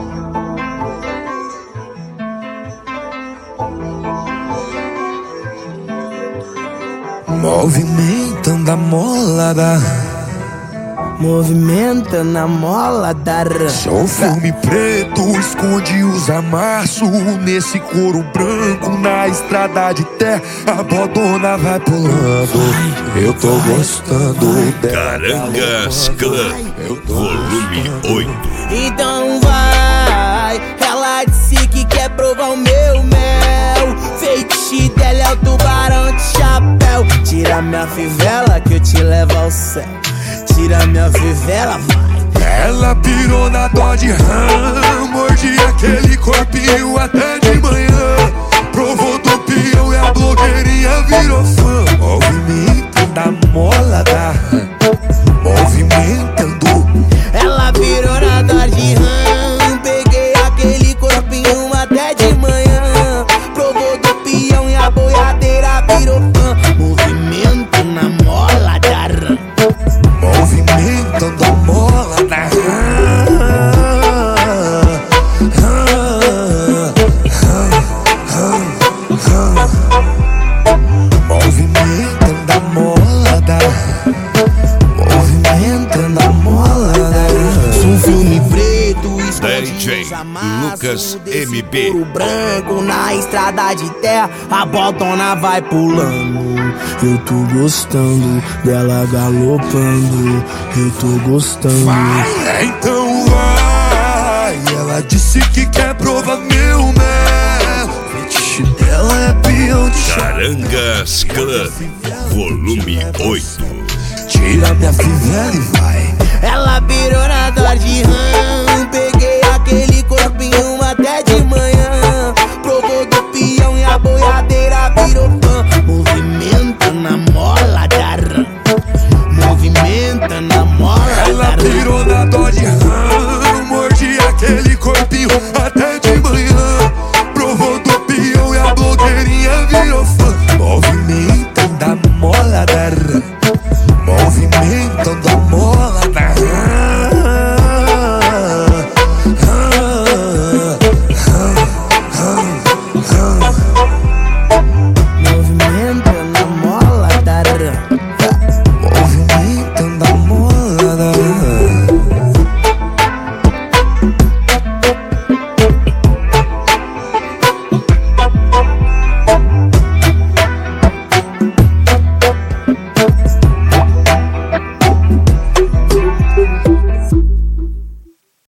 Movimentando a mola movimentando a mola da Sou filme preto, esconde os amassos. Nesse couro branco, na estrada de terra, a bodona vai pulando. Eu tô gostando dela. Carangas Clã, volume 8. Então vai, ela disse que quer provar o meu mel. Feitiço dela é o tubarão de chapéu. Tira minha fivela que eu te levo ao céu. Tira minha fivela, vai. Ela pirou na Dodge Ram, mordi aquele corpinho até de manhã. Provou do peão e a blogueirinha virou fã. Movimentando a mola da Ram, movimentando. Ela virou na Dodge Ram, peguei aquele corpinho até de manhã. Provou do peão e a boiadeira virou fã. Movimento na mola da Ram, movimentando a mola da movimentando a mola da movimentando a mola da Sou um filme preto, DJ Lucas MB. Couro branco na estrada de terra, a botona vai pulando. Eu tô gostando dela galopando. Eu tô gostando. vai, então vai. Ela disse que quer provar meu mel. Fetiche dela é peão de Carangas Clã, volume 8. Tira minha fivela e vai. Ela virou na Dodge Ram,